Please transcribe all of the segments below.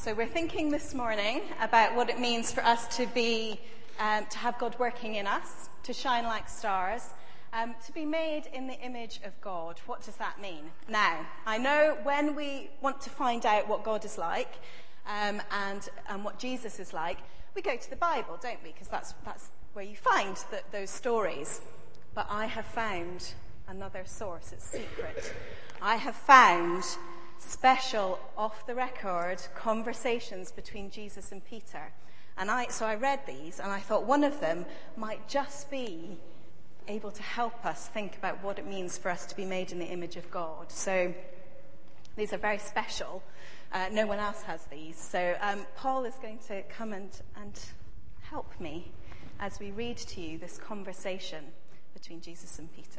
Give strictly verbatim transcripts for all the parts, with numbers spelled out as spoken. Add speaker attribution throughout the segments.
Speaker 1: So we're thinking this morning about what it means for us to be, um, to have God working in us, to shine like stars, um, to be made in the image of God. What does that mean? Now, I know when we want to find out what God is like um, and, and what Jesus is like, we go to the Bible, don't we? Because that's, that's where you find the, those stories. But I have found another source. It's secret. I have found special, off-the-record conversations between Jesus and Peter. And I, so I read these, and I thought one of them might just be able to help us think about what it means for us to be made in the image of God. So these are very special. Uh, no one else has these. So um, Paul is going to come and, and help me as we read to you this conversation between Jesus and Peter.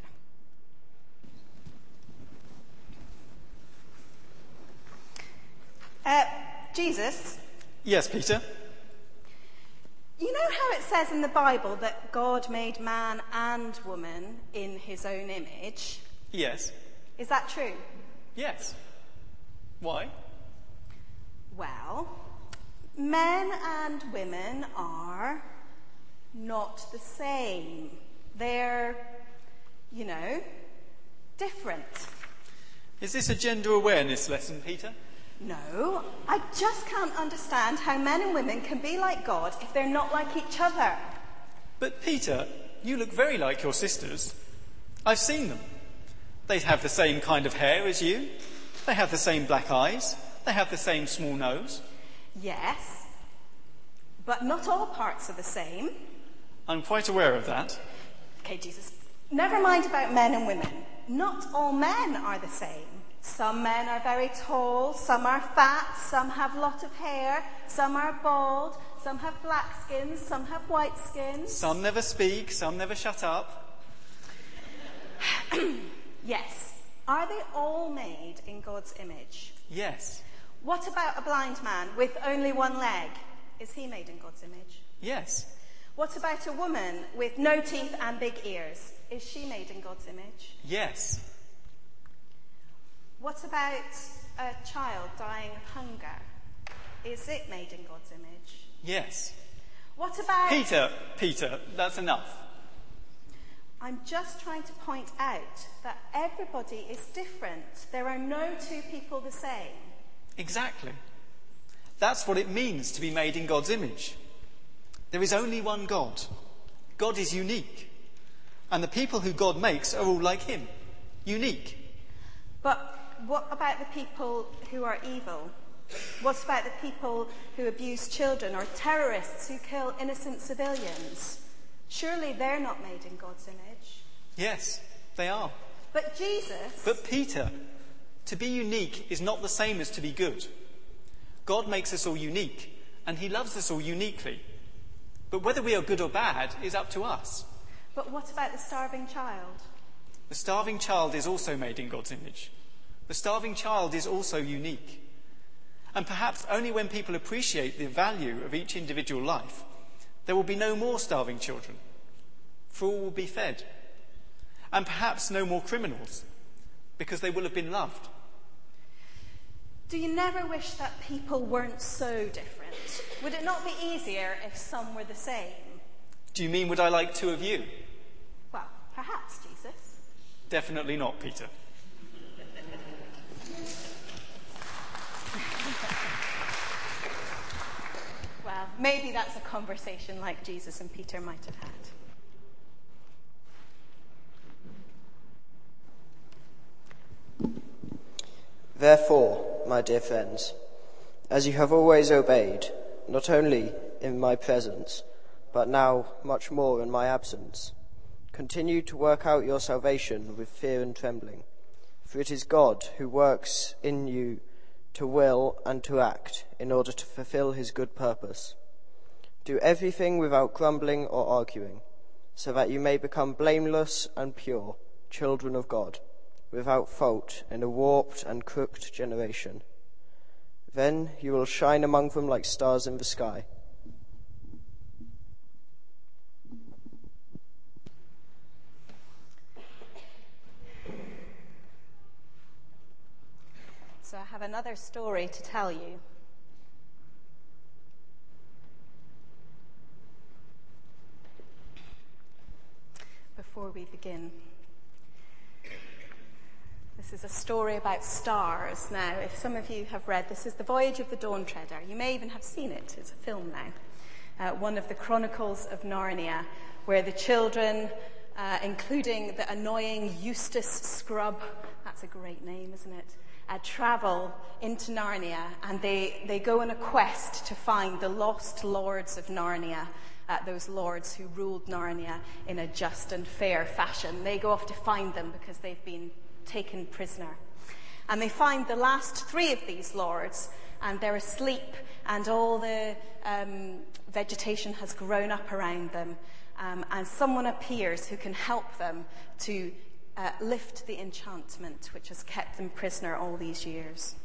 Speaker 1: Uh, Jesus?
Speaker 2: Yes, Peter?
Speaker 1: You know how it says in the Bible that God made man and woman in his own image?
Speaker 2: Yes.
Speaker 1: Is that true?
Speaker 2: Yes. Why?
Speaker 1: Well, men and women are not the same. They're, you know, different.
Speaker 2: Is this a gender awareness lesson, Peter?
Speaker 1: No, I just can't understand how men and women can be like God if they're not like each other.
Speaker 2: But Peter, you look very like your sisters. I've seen them. They have the same kind of hair as you. They have the same black eyes. They have the same small nose.
Speaker 1: Yes, but not all parts are the same.
Speaker 2: I'm quite aware of that.
Speaker 1: Okay, Jesus, never mind about men and women. Not all men are the same. Some men are very tall, some are fat, some have a lot of hair, some are bald, some have black skins, some have white skins.
Speaker 2: Some never speak, some never shut up.
Speaker 1: Yes. Are they all made in God's image?
Speaker 2: Yes.
Speaker 1: What about a blind man with only one leg? Is he made in God's image?
Speaker 2: Yes.
Speaker 1: What about a woman with no teeth and big ears? Is she made in God's image?
Speaker 2: Yes.
Speaker 1: What about a child dying of hunger? Is it made in God's image?
Speaker 2: Yes.
Speaker 1: What about...
Speaker 2: Peter, Peter, that's enough.
Speaker 1: I'm just trying to point out that everybody is different. There are no two people the same.
Speaker 2: Exactly. That's what it means to be made in God's image. There is only one God. God is unique. And the people who God makes are all like him. Unique.
Speaker 1: But what about the people who are evil? What about the people who abuse children or terrorists who kill innocent civilians? Surely they're not made in God's image.
Speaker 2: Yes, they are.
Speaker 1: But Jesus...
Speaker 2: But Peter, to be unique is not the same as to be good. God makes us all unique, and he loves us all uniquely. But whether we are good or bad is up to us.
Speaker 1: But what about the starving child?
Speaker 2: The starving child is also made in God's image. The starving child is also unique. And perhaps only when people appreciate the value of each individual life, there will be no more starving children, for all will be fed. And perhaps no more criminals, because they will have been loved.
Speaker 1: Do you never wish that people weren't so different? Would it not be easier if some were the same?
Speaker 2: Do you mean would I like two of you?
Speaker 1: Well, perhaps, Jesus.
Speaker 2: Definitely not, Peter.
Speaker 1: Well, maybe that's a conversation like Jesus and Peter might have had.
Speaker 3: Therefore, my dear friends, as you have always obeyed, not only in my presence, but now much more in my absence, continue to work out your salvation with fear and trembling. For it is God who works in you to will and to act in order to fulfill his good purpose. Do everything without grumbling or arguing, so that you may become blameless and pure, children of God, without fault in a warped and crooked generation. Then you will shine among them like stars in the sky.
Speaker 1: So I have another story to tell you. before we begin. This is a story about stars. Now, if some of you have read, this is The Voyage of the Dawn Treader. You may even have seen it. It's a film now. Uh, one of the Chronicles of Narnia, where the children, uh, including the annoying Eustace Scrub, that's a great name, isn't it, uh, travel into Narnia, and they, they go on a quest to find the lost lords of Narnia, uh, those lords who ruled Narnia in a just and fair fashion. They go off to find them because they've been taken prisoner. And they find the last three of these lords, and they're asleep, and all the um, vegetation has grown up around them, um, and someone appears who can help them to uh, lift the enchantment which has kept them prisoner all these years.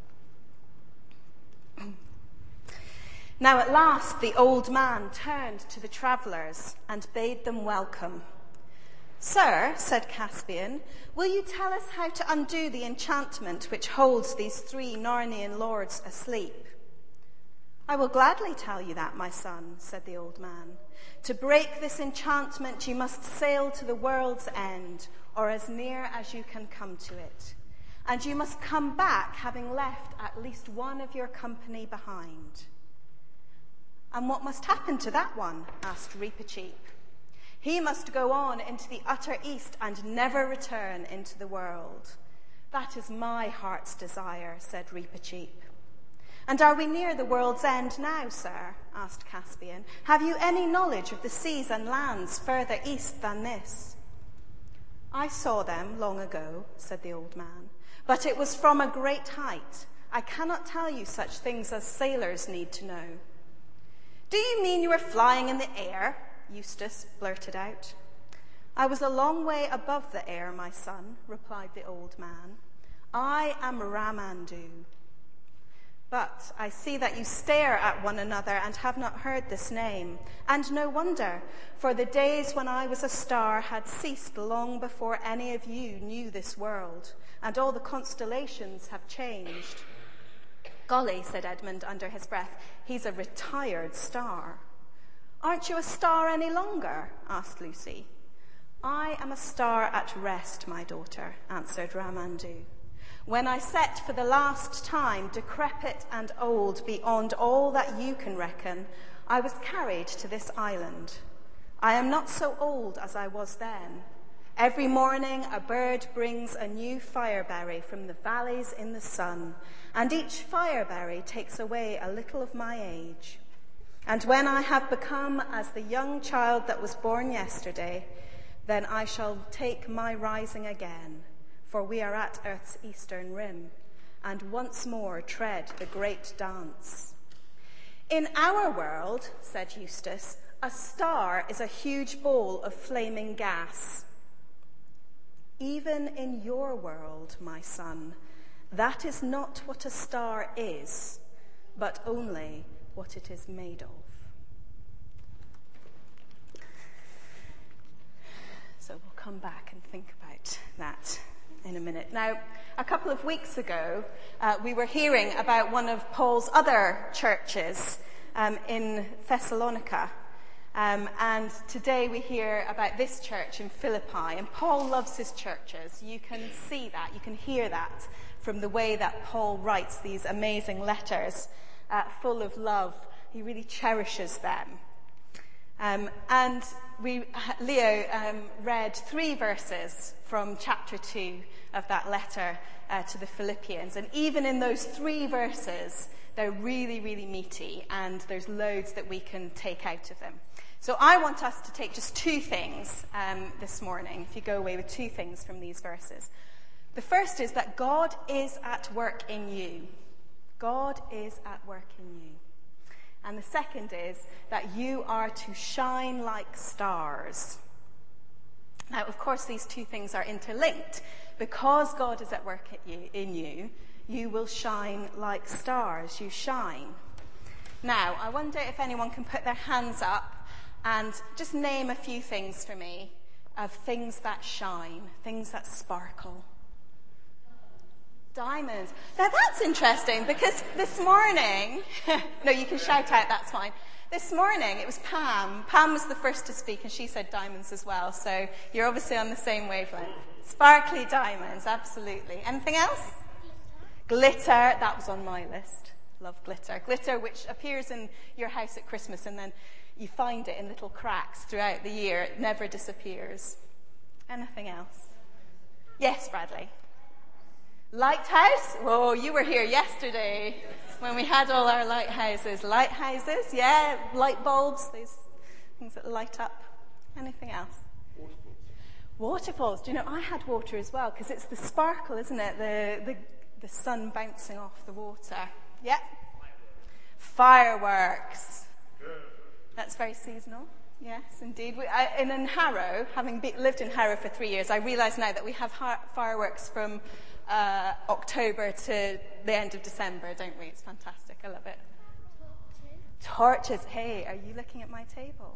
Speaker 1: Now at last the old man turned to the travellers and bade them welcome. "Sir," said Caspian, "will you tell us how to undo the enchantment which holds these three Narnian lords asleep?" "I will gladly tell you that, my son," said the old man. "To break this enchantment you must sail to the world's end, or as near as you can come to it. And you must come back having left at least one of your company behind." "And what must happen to that one?" asked Reepicheep. "He must go on into the utter east and never return into the world." "That is my heart's desire," said Reepicheep. "And are we near the world's end now, sir?" asked Caspian. "Have you any knowledge of the seas and lands further east than this?" "I saw them long ago," said the old man, "but it was from a great height. I cannot tell you such things as sailors need to know." "Do you mean you were flying in the air?" Eustace blurted out. "I was a long way above the air, my son," replied the old man. "I am Ramandu. But I see that you stare at one another and have not heard this name. And no wonder, for the days when I was a star had ceased long before any of you knew this world, and all the constellations have changed." "Golly," said Edmund under his breath, "he's a retired star." "Aren't you a star any longer?" asked Lucy. "I am a star at rest, my daughter," answered Ramandu. "When I set for the last time, decrepit and old beyond all that you can reckon, I was carried to this island. I am not so old as I was then. Every morning a bird brings a new fireberry from the valleys in the sun, and each fireberry takes away a little of my age. And when I have become as the young child that was born yesterday, then I shall take my rising again, for we are at earth's eastern rim, and once more tread the great dance." "In our world," said Eustace, "a star is a huge ball of flaming gas." "Even in your world, my son, that is not what a star is, but only what it is made of." So we'll come back and think about that in a minute. Now, a couple of weeks ago, uh, we were hearing about one of Paul's other churches um, in Thessalonica. Um, and today we hear about this church in Philippi. And Paul loves his churches. You can see that, you can hear that from the way that Paul writes these amazing letters uh, full of love. He really cherishes them. Um, and we, Leo um, read three verses from chapter two of that letter uh, to the Philippians. And even in those three verses, they're really, really meaty, and there's loads that we can take out of them. So I want us to take just two things um, this morning, if you go away with two things from these verses. The first is that God is at work in you. God is at work in you. And the second is that you are to shine like stars. Now, of course, these two things are interlinked. Because God is at work at you, in you, you will shine like stars. You shine. Now, I wonder if anyone can put their hands up and just name a few things for me of things that shine, things that sparkle. Diamonds. Now that's interesting because this morning, no, you can shout out, that's fine. This morning, it was Pam. Pam was the first to speak, and she said diamonds as well. So you're obviously on the same wavelength. Sparkly diamonds, absolutely. Anything else? Glitter. That was on my list. Love glitter. Glitter, which appears in your house at Christmas, and then you find it in little cracks throughout the year. It never disappears. Anything else? Yes, Bradley. Lighthouse? Whoa, you were here yesterday when we had all our lighthouses. Lighthouses, yeah, light bulbs, those things that light up. Anything else? Waterfalls. Waterfalls. Do you know, I had water as well, because it's the sparkle, isn't it? The, the the sun bouncing off the water. Yeah. Fireworks. That's very seasonal. Yes, indeed. We, I, and in Harrow, having be, lived in Harrow for three years, I realise now that we have ha- fireworks from uh, October to the end of December, don't we? It's fantastic. I love it. Torches. Torches. Hey, are you looking at my table?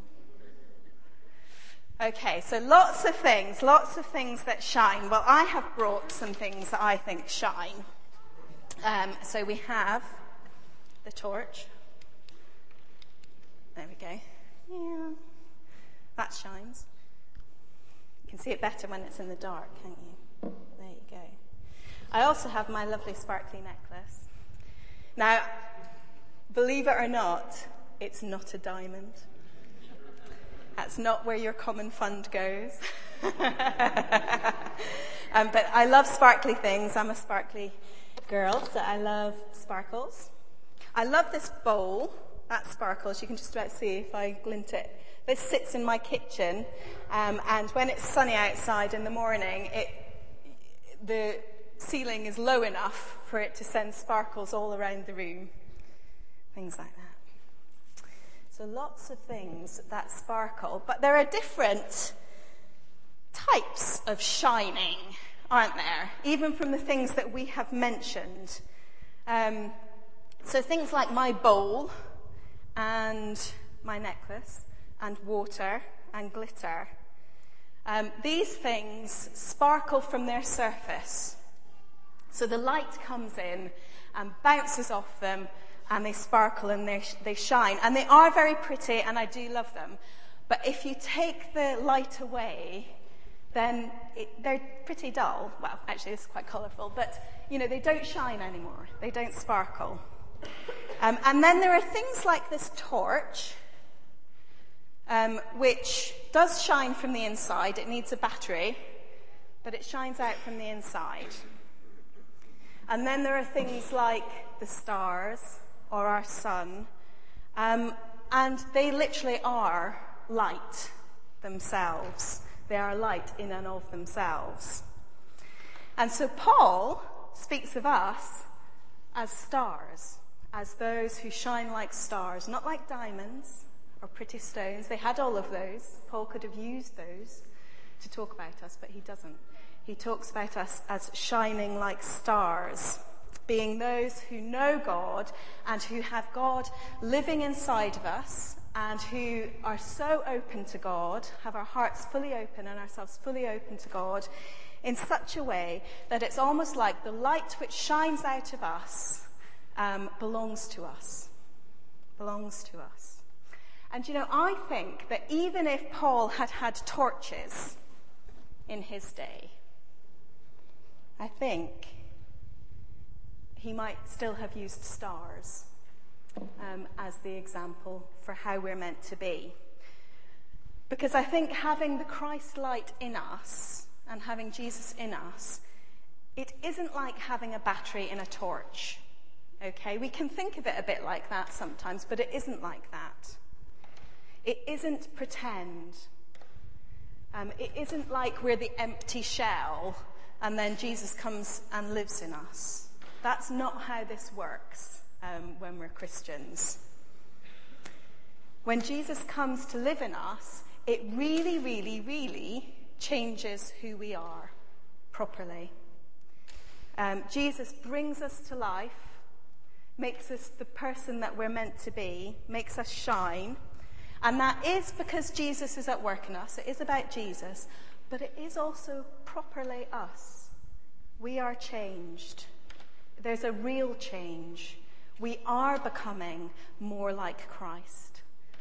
Speaker 1: Okay, so lots of things, lots of things that shine. Well, I have brought some things that I think shine. Um, so we have the torch. There we go. Yeah. That shines. You can see it better when it's in the dark, can't you? There you go. I also have my lovely sparkly necklace. Now, believe it or not, it's not a diamond. That's not where your common fund goes. um, but I love sparkly things. I'm a sparkly girl, so I love sparkles. I love this bowl. That sparkles. You can just about see if I glint it. This sits in my kitchen, um, and when it's sunny outside in the morning, it, the ceiling is low enough for it to send sparkles all around the room. Things like that. So lots of things that sparkle, but there are different types of shining, aren't there? Even from the things that we have mentioned. Um, so things like my bowl and my necklace and water and glitter. Um, these things sparkle from their surface. So the light comes in and bounces off them, and they sparkle and they, they shine. And they are very pretty, and I do love them. But if you take the light away, then it, they're pretty dull. Well, actually, this is quite colourful. But, you know, they don't shine anymore. They don't sparkle. Um, and then there are things like this torch, um, which does shine from the inside. It needs a battery, but it shines out from the inside. And then there are things like the stars or our sun, um, and they literally are light themselves. They are light in and of themselves. And so Paul speaks of us as stars, as those who shine like stars, not like diamonds or pretty stones. They had all of those. Paul could have used those to talk about us, but he doesn't. He talks about us as shining like stars, being those who know God and who have God living inside of us and who are so open to God, have our hearts fully open and ourselves fully open to God in such a way that it's almost like the light which shines out of us um, belongs to us, belongs to us. And you know, I think that even if Paul had had torches in his day, I think he might still have used stars um, as the example for how we're meant to be. Because I think having the Christ light in us and having Jesus in us, it isn't like having a battery in a torch. Okay, we can think of it a bit like that sometimes, but it isn't like that. It isn't pretend. Um, it isn't like we're the empty shell and then Jesus comes and lives in us. That's not how this works um, when we're Christians. When Jesus comes to live in us, it really, really, really changes who we are properly. Um, Jesus brings us to life, makes us the person that we're meant to be, makes us shine. And that is because Jesus is at work in us. It is about Jesus, but it is also properly us. We are changed. There's a real change. We are becoming more like Christ.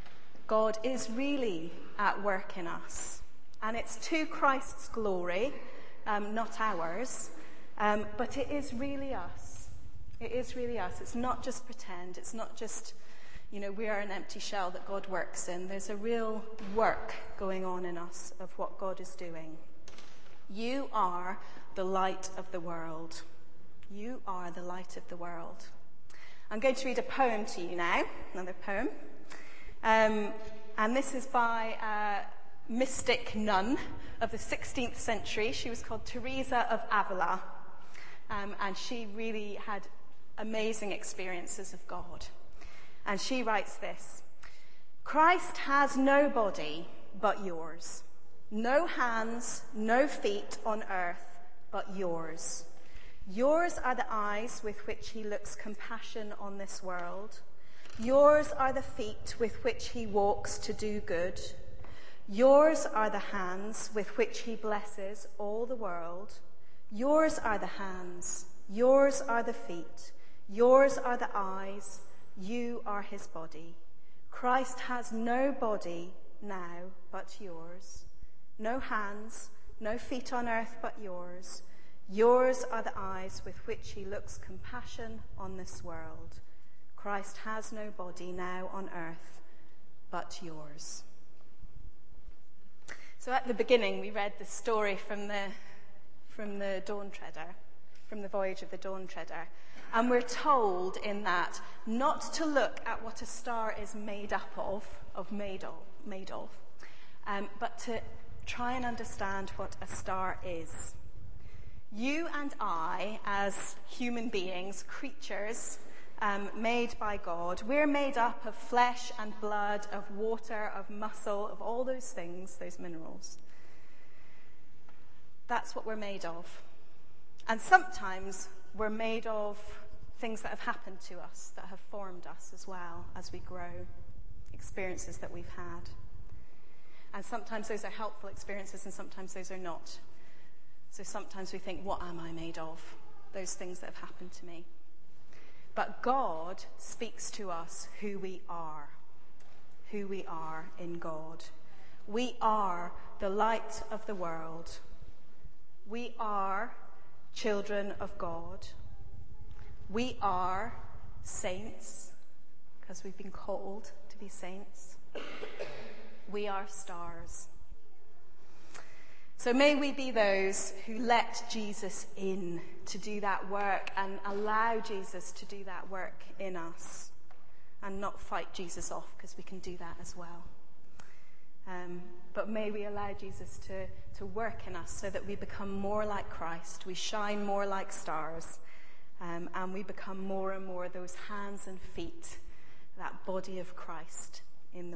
Speaker 1: God is really at work in us. And it's to Christ's glory, um, not ours, um, but it is really us. It is really us. It's not just pretend. It's not just, you know, we are an empty shell that God works in. There's a real work going on in us of what God is doing. You are the light of the world. You are the light of the world. I'm going to read a poem to you now, another poem. Um, and this is by a mystic nun of the sixteenth century. She was called Teresa of Avila. Um, and she really had amazing experiences of God. And she writes this: Christ has no body but yours, no hands, no feet on earth but yours. Yours are the eyes with which he looks compassion on this world. Yours are the feet with which he walks to do good. Yours are the hands with which he blesses all the world. Yours are the hands. Yours are the feet. Yours are the eyes. You are his body. Christ has no body now but yours. No hands, no feet on earth but yours. Yours are the eyes with which he looks compassion on this world. Christ has no body now on earth but yours. So at the beginning we read the story from the from the Dawn Treader, from the voyage of the Dawn Treader. And we're told in that not to look at what a star is made up of, of made of, made of, um, but to try and understand what a star is. You and I, as human beings, creatures um, made by God, we're made up of flesh and blood, of water, of muscle, of all those things, those minerals. That's what we're made of. And sometimes we're made of things that have happened to us, that have formed us as well as we grow, experiences that we've had. And sometimes those are helpful experiences and sometimes those are not. So sometimes we think, what am I made of? Those things that have happened to me. But God speaks to us who we are, who we are in God. We are the light of the world. We are children of God. We are saints, because we've been called to be saints. We are stars. So may we be those who let Jesus in to do that work and allow Jesus to do that work in us and not fight Jesus off, because we can do that as well. Um, but may we allow Jesus to, to work in us so that we become more like Christ, we shine more like stars, um, and we become more and more those hands and feet, that body of Christ